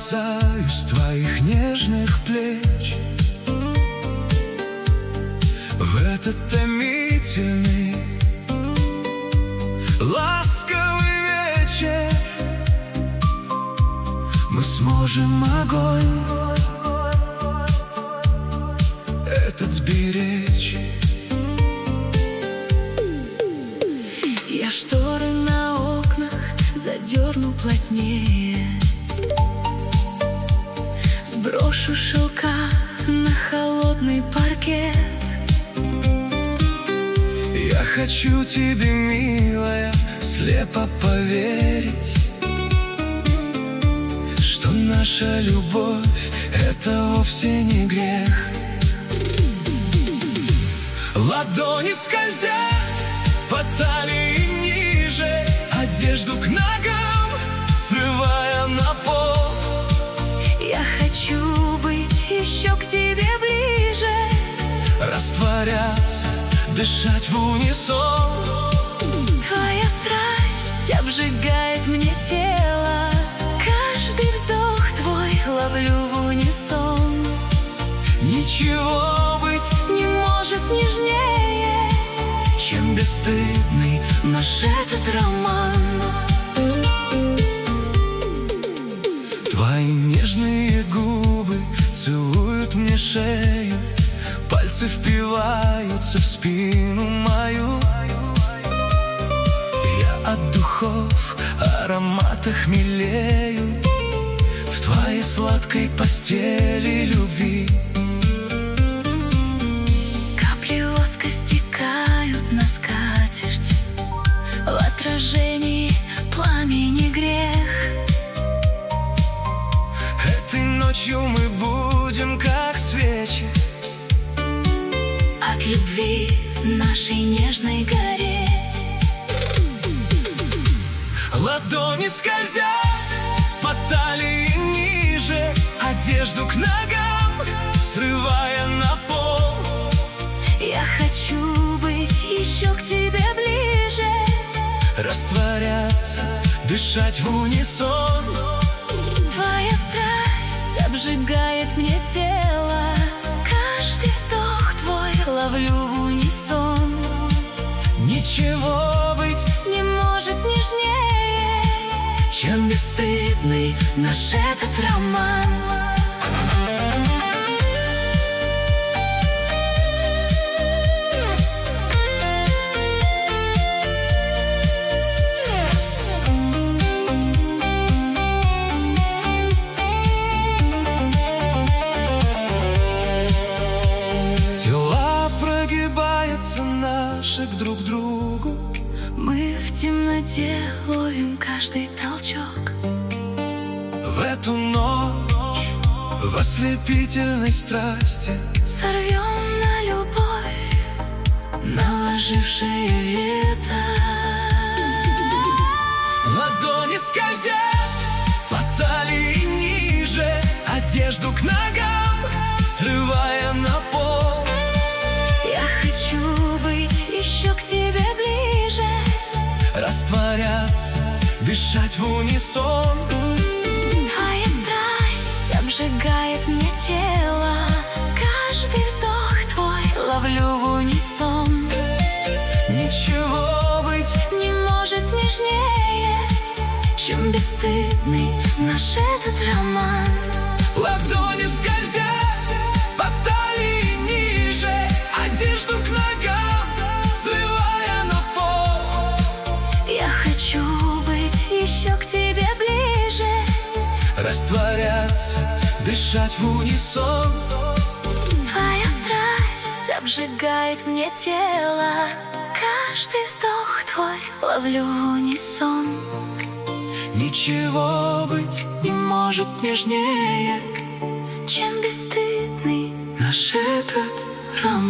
касаюсь твоих нежных плеч в этот томительный, ласковый вечер. Мы сможем огонь этот сберечь. Я шторы на окнах задерну плотнее, сброшу шелка на холодный паркет. Я хочу тебе, милая, слепо поверить, что наша любовь — это вовсе не грех. Ладони скользят по талии ниже, одежду к ногам срывая на пол. Я хочу быть еще к тебе ближе, растворяться, дышать в унисон. Твоя страсть обжигает мне тело, каждый вздох твой ловлю в унисон. Ничего быть не может нежнее, чем бесстыдный наш этот роман. Твои нежные губы целуют мне шею, пальцы впиваются в спину мою. Я от духов, аромата хмелею в твоей сладкой постели любви. Капли воска стекают на скатерть, в отражении пламени грех. Этой ночью мы будем как свечи, от любви нашей нежной гореть. Ладони скользят по талии ниже, одежду к ногам срывая на пол. Я хочу быть еще к тебе ближе, растворяться, дышать в унисон. Твоя страсть обжигает мне тело, каждый вздох твой ловлю в унисон. Ничего быть не может нежнее, чем бесстыдный наш этот роман. Наши друг к другу, мы в темноте ловим каждый толчок. В эту ночь, в ослепительной страсти, сорвем на любовь наложившие вето. Ладони скользят по талии ниже, одежду к ногам срывая на пол. Я хочу быть еще к тебе ближе, растворяться, дышать в унисон. Твоя страсть обжигает мне тело, каждый вздох твой ловлю в унисон. Ничего быть не может нежнее, чем бесстыдный наш этот роман. Ладони скользят по талии ниже, одежду к ногам срывая на пол. Я хочу быть еще к тебе ближе, растворяться, дышать в унисон. Твоя страсть обжигает мне тело, каждый вздох твой ловлю в унисон. Ничего быть не может нежнее, чем бесстыдный наш этот роман.